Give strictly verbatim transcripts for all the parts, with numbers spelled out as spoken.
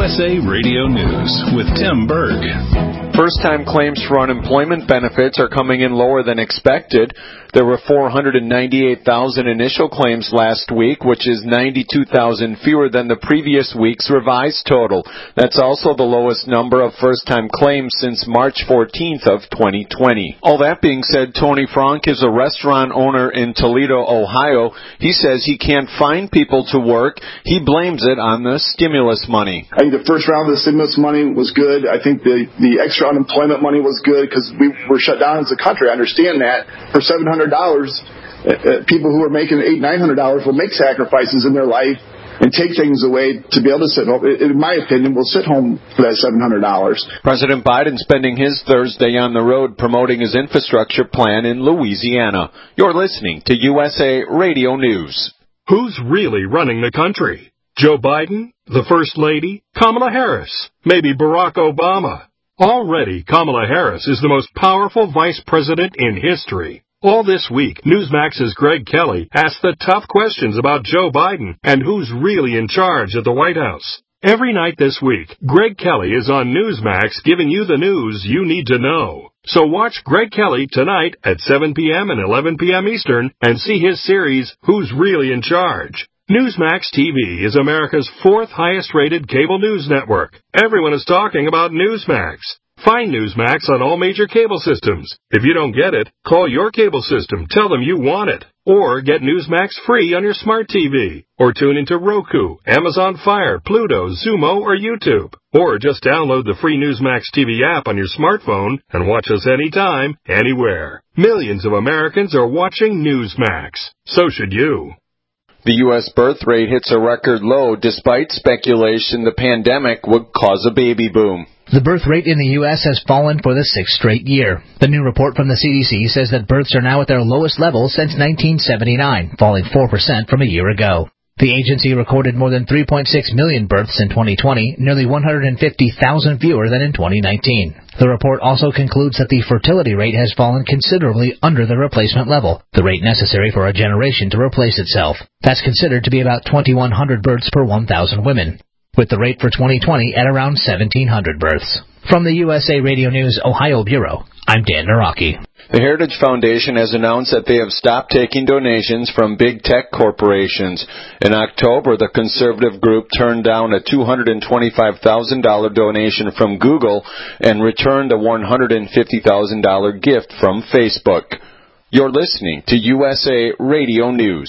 S A Radio News with Tim Berg. First-time claims for unemployment benefits are coming in lower than expected. There were four hundred ninety-eight thousand initial claims last week, which is ninety-two thousand fewer than the previous week's revised total. That's also the lowest number of first-time claims since March fourteenth of twenty twenty. All that being said, Tony Frank is a restaurant owner in Toledo, Ohio. He says he can't find people to work. He blames it on the stimulus money. I think the first round of the stimulus money was good. I think the, the extra unemployment money was good because we were shut down as a country. I understand that. For seven hundred dollars, uh, people who are making eight hundred dollars, nine hundred dollars will make sacrifices in their life and take things away to be able to sit home. In my opinion, will sit home for that seven hundred dollars. President Biden spending his Thursday on the road promoting his infrastructure plan in Louisiana. You're listening to U S A Radio News. Who's really running the country? Joe Biden? The First Lady? Kamala Harris? Maybe Barack Obama? Already, Kamala Harris is the most powerful vice president in history. All this week, Newsmax's Greg Kelly asked the tough questions about Joe Biden and who's really in charge at the White House. Every night this week, Greg Kelly is on Newsmax giving you the news you need to know. So watch Greg Kelly tonight at seven p.m. and eleven p.m. Eastern and see his series, Who's Really in Charge? Newsmax T V is America's fourth highest-rated cable news network. Everyone is talking about Newsmax. Find Newsmax on all major cable systems. If you don't get it, call your cable system. Tell them you want it. Or get Newsmax free on your smart T V. Or tune into Roku, Amazon Fire, Pluto, Zumo, or YouTube. Or just download the free Newsmax T V app on your smartphone and watch us anytime, anywhere. Millions of Americans are watching Newsmax. So should you. The U S birth rate hits a record low despite speculation the pandemic would cause a baby boom. The birth rate in the U S has fallen for the sixth straight year. The new report from the C D C says that births are now at their lowest level since nineteen seventy-nine, falling four percent from a year ago. The agency recorded more than three point six million births in twenty twenty, nearly one hundred fifty thousand fewer than in twenty nineteen. The report also concludes that the fertility rate has fallen considerably under the replacement level, the rate necessary for a generation to replace itself. That's considered to be about twenty-one hundred births per one thousand women, with the rate for twenty twenty at around seventeen hundred births. From the U S A Radio News Ohio Bureau, I'm Dan Naraki. The Heritage Foundation has announced that they have stopped taking donations from big tech corporations. In October, the conservative group turned down a two hundred twenty-five thousand dollars donation from Google and returned a one hundred fifty thousand dollars gift from Facebook. You're listening to U S A Radio News.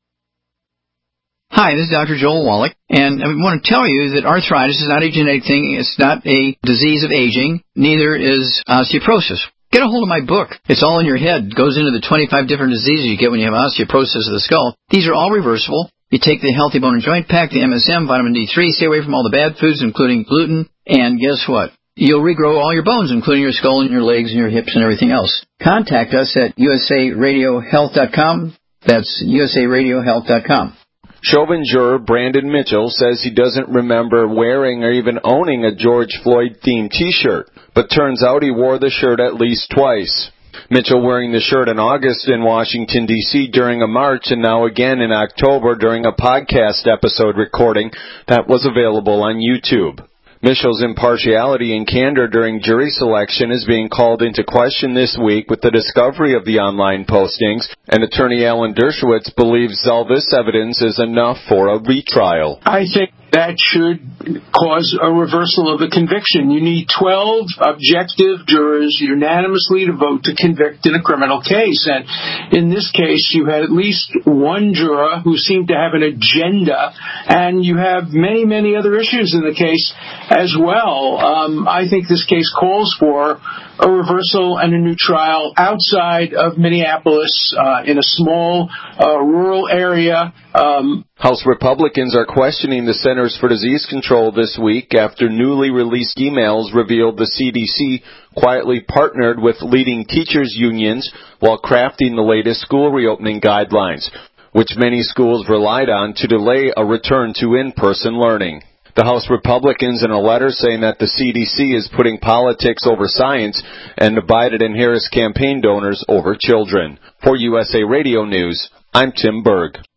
Hi, this is Doctor Joel Wallach, and I want to tell you that arthritis is not a genetic thing. It's not a disease of aging. Neither is osteoporosis. Get a hold of my book. It's all in your head. It goes into the twenty-five different diseases you get when you have osteoporosis of the skull. These are all reversible. You take the Healthy Bone and Joint Pack, the M S M, vitamin D three, stay away from all the bad foods, including gluten, and guess what? You'll regrow all your bones, including your skull and your legs and your hips and everything else. Contact us at U S A radio health dot com. That's U S A radio health dot com. Chauvin juror Brandon Mitchell says he doesn't remember wearing or even owning a George Floyd-themed T-shirt, but turns out he wore the shirt at least twice. Mitchell wearing the shirt in August in Washington, D C during a march, and now again in October during a podcast episode recording that was available on YouTube. Mitchell's impartiality and candor during jury selection is being called into question this week with the discovery of the online postings, and attorney Alan Dershowitz believes all this evidence is enough for a retrial. I think that should cause a reversal of the conviction. You need twelve objective jurors unanimously to vote to convict in a criminal case. And in this case, you had at least one juror who seemed to have an agenda, and you have many, many other issues in the case as well. Um, I think this case calls for a reversal and a new trial outside of Minneapolis uh, in a small uh, rural area. Um, House Republicans are questioning the Centers for Disease Control this week after newly released emails revealed the C D C quietly partnered with leading teachers' unions while crafting the latest school reopening guidelines, which many schools relied on to delay a return to in-person learning. The House Republicans in a letter saying that the C D C is putting politics over science and the Biden and Harris campaign donors over children. For U S A Radio News, I'm Tim Berg.